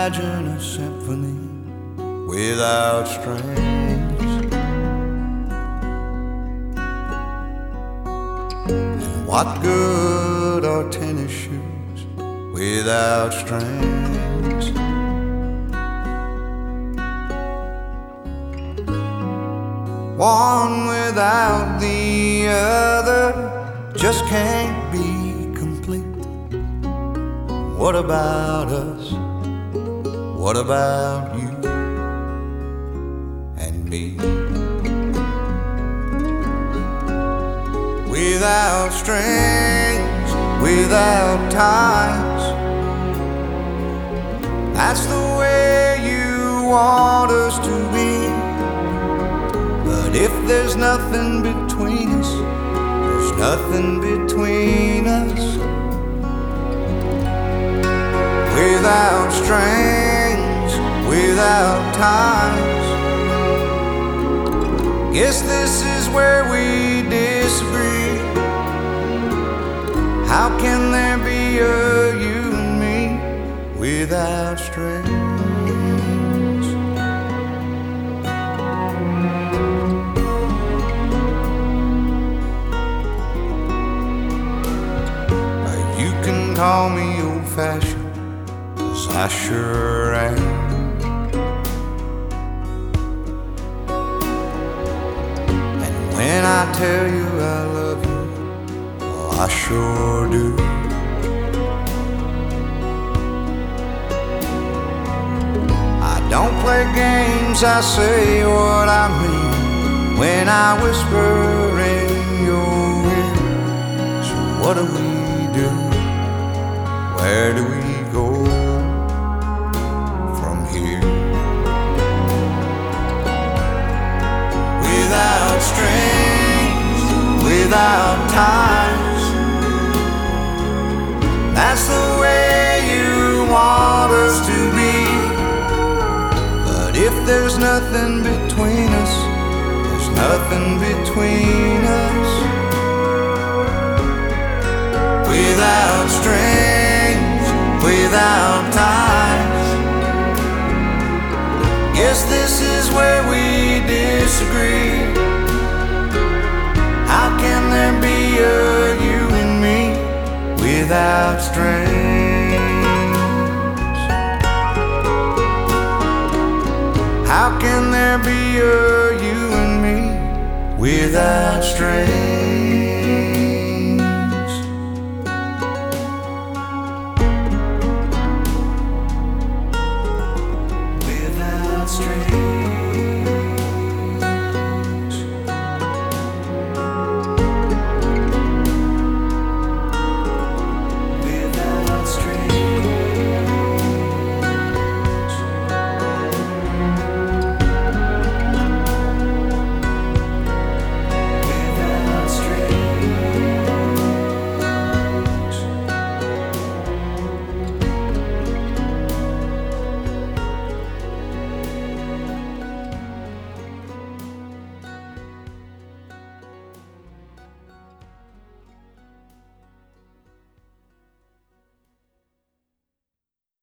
imagine a symphony without strings? And what good are tennis shoes without strings? One without the other just can't be complete. What about us? What about you and me? Without strings, without ties, that's the way you want us to be. But if there's nothing between us, there's nothing between us. Without strings, without ties, guess this is where we disagree. How can there be a you and me without strings? You can call me old-fashioned, 'cause I sure am. And when I tell you I love you, well, I sure do. I don't play games, I say what I mean when I whisper in your ear. So what do we do? Where do we go from here? Without strings, without ties, that's the way you want us to be. But if there's nothing between us, there's nothing between us. Without strings, without ties, guess this is where we disagree. How can there be a you and me without strings? How can there be a you and me without strings? Without strings.